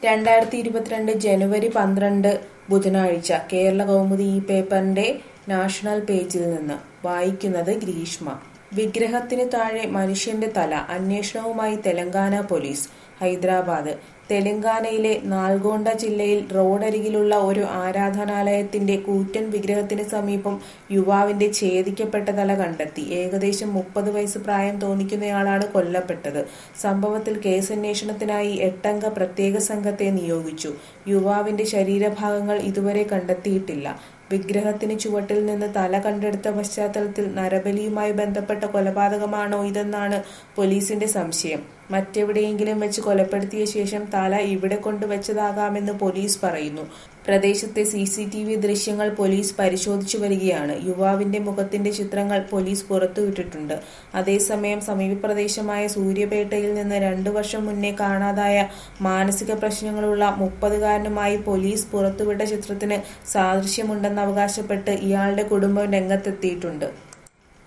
2022 ജനുവരി 12 ബുധനാഴ്ച കേരള കൗമുദി ഈ പേപ്പറിന്റെ നാഷണൽ പേജിൽ നിന്ന് വായിക്കുന്നത് ഗ്രീഷ്മ. വിഗ്രഹത്തിന് താഴെ മനുഷ്യന്റെ തല അന്വേഷണവുമായി തെലങ്കാന പോലീസ്. ഹൈദരാബാദ്. തെലങ്കാനയിലെ നാൽഗോണ്ട ജില്ലയിൽ റോഡരികിലുള്ള ഒരു ആരാധനാലയത്തിന്റെ കൂറ്റൻ വിഗ്രഹത്തിന് സമീപം യുവാവിന്റെ ഛേദിക്കപ്പെട്ട തല കണ്ടെത്തി. ഏകദേശം 30 വയസ്സ് പ്രായം തോന്നിക്കുന്നയാളാണ് കൊല്ലപ്പെട്ടത്. സംഭവത്തിൽ കേസന്വേഷണത്തിനായി 8-അംഗ പ്രത്യേക സംഘത്തെ നിയോഗിച്ചു. യുവാവിന്റെ ശരീരഭാഗങ്ങൾ ഇതുവരെ കണ്ടെത്തിയിട്ടില്ല. വിഗ്രഹത്തിന് ചുവട്ടിൽ നിന്ന് തല കണ്ടെടുത്ത പശ്ചാത്തലത്തിൽ നരബലിയുമായി ബന്ധപ്പെട്ട കൊലപാതകമാണോ ഇതെന്നാണ് പോലീസിന്റെ സംശയം. മറ്റെവിടെയെങ്കിലും വെച്ച് കൊലപ്പെടുത്തിയ ശേഷം തല ഇവിടെ കൊണ്ടുവച്ചതാകാമെന്ന് പോലീസ് പറയുന്നു. പ്രദേശത്തെ CCTV ദൃശ്യങ്ങൾ പോലീസ് പരിശോധിച്ചു വരികയാണ്. യുവാവിന്റെ മുഖത്തിന്റെ ചിത്രങ്ങൾ പോലീസ് പുറത്തുവിട്ടിട്ടുണ്ട്. അതേസമയം സമീപ പ്രദേശമായ സൂര്യപേട്ടയിൽ നിന്ന് 2 വർഷം മുന്നേ കാണാതായ മാനസിക പ്രശ്നങ്ങളുള്ള 30-കാരനുമായി പോലീസ് പുറത്തുവിട്ട ചിത്രത്തിന് സാദൃശ്യമുണ്ടെന്ന് അവകാശപ്പെട്ട് ഇയാളുടെ കുടുംബം രംഗത്തെത്തിയിട്ടുണ്ട്.